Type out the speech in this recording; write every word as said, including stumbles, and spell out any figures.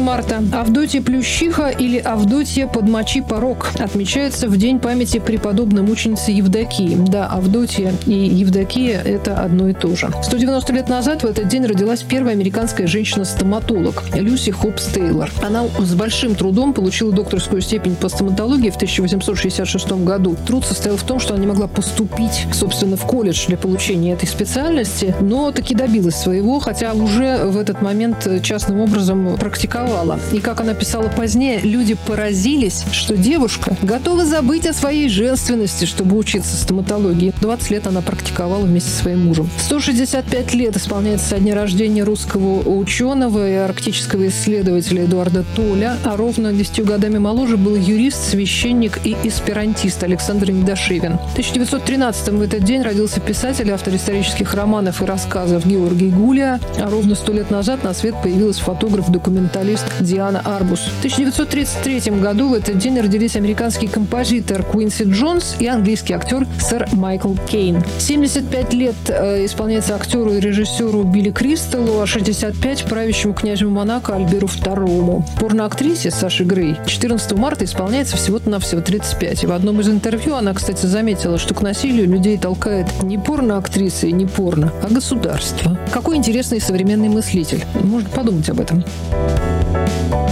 марта. Авдотья Плющиха или Авдотья Подмочи порог отмечается в день памяти преподобной мученицы Евдокии. Да, Авдотья и Евдокия – это одно и то же. сто девяносто лет назад в этот день родилась первая американская женщина-стоматолог Люси Хопс Тейлор. Она с большим трудом получила докторскую степень по стоматологии в тысяча восемьсот шестьдесят шестом году. Труд состоял в том, что она не могла поступить, собственно, в колледж для получения этой специальности, но таки добилась своего, хотя уже в этот момент частным образом практиковала. И, как она писала позднее, люди поразились, что девушка готова забыть о своей женственности, чтобы учиться стоматологии. двадцать лет она практиковала вместе со своим мужем. сто шестьдесят пять лет исполняется со дня рождения русского ученого и арктического исследователя Эдуарда Толя, а ровно десятью годами моложе был юрист, священник и эсперантист Александр Недошевин. В тысяча девятьсот тринадцатом в этот день родился писатель, автор исторических романов и рассказов Георгий Гулиа, а ровно сто лет назад на свет появилась фотограф-документалист Диана Арбус. В тысяча девятьсот тридцать третьем году в этот день родились американский композитор Куинси Джонс и английский актер сэр Майкл Кейн. семьдесят пять лет э, исполняется актеру и режиссеру Билли Кристаллу, а шестьдесят пять правящему князю Монако Альберу второму. Порноактрисе Саше Грей четырнадцатого марта исполняется всего-то навсего тридцать пять. И в одном из интервью она, кстати, заметила, что к насилию людей толкает не порноактриса и не порно, а государство. Какой интересный современный мыслитель. Можно подумать об этом.